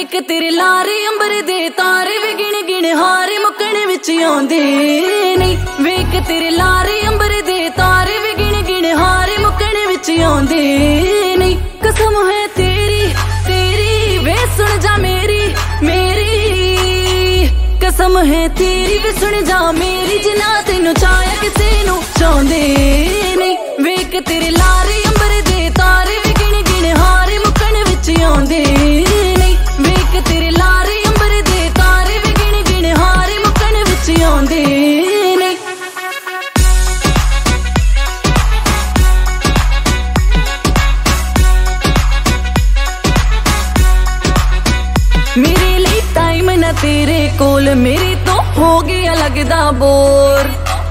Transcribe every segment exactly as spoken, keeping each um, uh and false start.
ਵੇਖ ਤੇਰੇ ਲਾਰੇ ਅੰਬਰ ਦੇ ਤਾਰੇ ਵੀ ਗਿਣ ਗਿਣ ਹਾਰੇ ਮੁੱਕਣ ਵਿੱਚ ਆਉਂਦੇ ਨਹੀਂ। ਵੇਖ ਤੇਰੇ ਲਾਰੇ ਅੰਬਰ ਦੇ ਤਾਰੇ ਵੀ ਗਿਣ ਗਿਣ ਹਾਰੇ ਮੁੱਕਣ ਵਿੱਚ ਆਉਂਦੇ ਨਹੀਂ। ਕਸਮ ਹੈ ਤੇਰੀ ਤੇਰੀ ਵੇ ਸੁਣ ਜਾ ਮੇਰੀ ਮੇਰੀ ਕਸਮ ਹੈ ਤੇਰੀ ਵੇ ਸੁਣ ਜਾ ਮੇਰੀ ਜਿੰਨਾ ਤੈਨੂੰ ਚਾਹਿਆ ਕਿਸੇ ਨੂੰ ਚਾਹੁੰਦੇ ਨਹੀਂ। ਵੇਖ ਤੇਰੇ ਲਾਰੇ ਅੰਬਰ ਦੇ ਤਾਰੇ ਵੀ ਗਿਣ ਗਿਣ ਹਾਰੇ ਮੁੱਕਣ ਵਿੱਚ ਆਉਂਦੇ ਨਹੀਂ। ਵੇਖ ਤੇਰੇ ਲਾਰੇ ਅੰਬਰ ਦੇ ਤਾਰੇ ਵੀ ਗਿਣ ਗਿਣ ਹਾਰੇ ਮੁੱਕਣ ਵਿੱਚ ਆਉਂਦੇ ਨਹੀਂ। ਮੇਰੇ ਲਈ ਟਾਈਮ ਨਾ ਤੇਰੇ ਕੋਲ ਮੇਰੇ ਤੋਂ ਹੋ ਗਿਆ ਲੱਗਦਾ ਬੋਰ।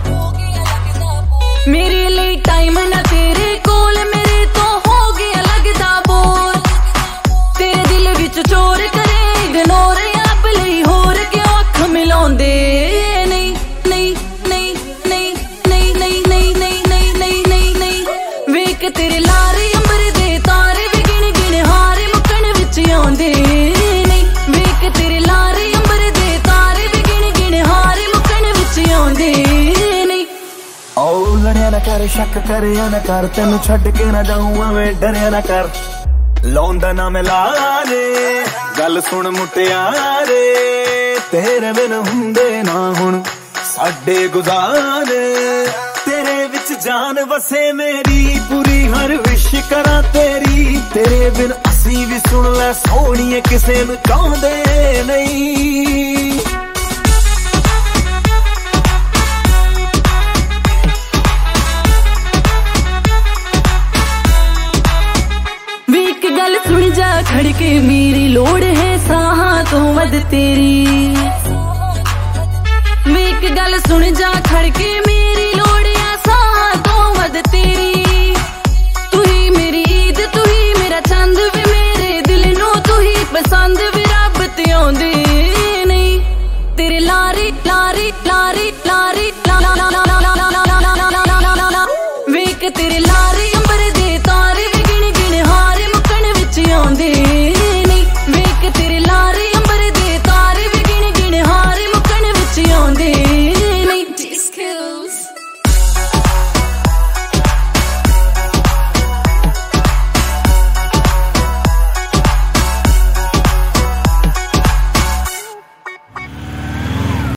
ਮੇਰੇ ਲਈ ਟਾਈਮ ਨਾ ਤੇਰੇ ਕੋਲ ਮੇਰੇ ਤੋਂ ਹੋ ਗਿਆ ਲੱਗਦਾ ਬੋਰ। ਤੇਰੇ ਦਿਲ ਵਿੱਚ ਚੋਰ ਕਰੇ ਇਗਨੋਰ ਰੱਬ ਲਈ ਹੋਰ ਕਿਉਂ ਅੱਖ ਮਿਲਾਉਂਦੇ ਨਹੀਂ ਨਹੀਂ ਨਹੀਂ ਨਹੀਂ ਨਹੀਂ ਨਹੀਂ ਨਹੀਂ ਨਹੀਂ ਨਹੀਂ ਨਹੀਂ ਨਹੀਂ ਨਹੀਂ। ਵੇਖ ਤੇਰੇ ਲਾਰੇ ਅੰਬਰ ਦੇ ਤਾਰੇ ਵੀ ਗਿਣ ਗਿਣ ਹਾਰੇ ਮੁੱਕਣ ਵਿੱਚ ਆਉਂਦੇ ਨਹੀਂ। ਵੇਖ ਤੇਰੇ ਲਾਰੇ ਅੰਬਰ ਦੇ ਤਾਰੇ ਵੀ ਗਿਣ ਗਿਣ ਹਾਰੇ ਮੁੱਕਣ ਵਿੱਚ ਆਉਂਦੇ ਨਹੀਂ। ਆਓ ਲੜਿਆ ਨਾ ਕਰ ਸ਼ੱਕ ਕਰਿਆ ਨਾ ਕਰ ਤੈਨੂੰ ਛੱਡ ਕੇ ਨਾ ਜਾਊਂ ਐਵੇਂ ਡਰਿਆ ਨਾ ਕਰ। ਲਾਉਂਦਾ ਨਾ ਮੈਂ ਲਾਰੇ ਗੱਲ ਸੁਣ ਮੁਟਿਆਰੇ ਤੇਰੇ ਬਿਨ ਹੁੰਦੇ ਨਾ ਹੁਣ ਸਾਡੇ ਗੁਜ਼ਾਰੇ। ਤੇਰੇ ਵਿੱਚ ਜਾਨ ਵਸੇ ਮੇਰੀ ਪੂਰੀ ਹਰ ਵਿਸ਼ ਕਰਾਂ ਤੇਰੀ। ਤੇਰੇ ਬਿਨ ਅਸੀਂ ਵੀ ਸੁਣ ਲੈ ਸੋਹਣੀਏ ਕਿਸੇ ਨੂੰ ਚਾਹੁੰਦੇ ਨਹੀਂ। ਗੱਲ ਸੁਣ ਜਾ ਖੜ ਕੇ ਮੇਰੀ ਲੋੜ ਹੈ ਸਾਹਾਂ ਤੋਂ ਵੱਧ ਤੇਰੀ। ਵੇ ਇੱਕ ਗੱਲ ਸੁਣ ਜਾ ਖੜ ਕੇ ਮੇਰੀ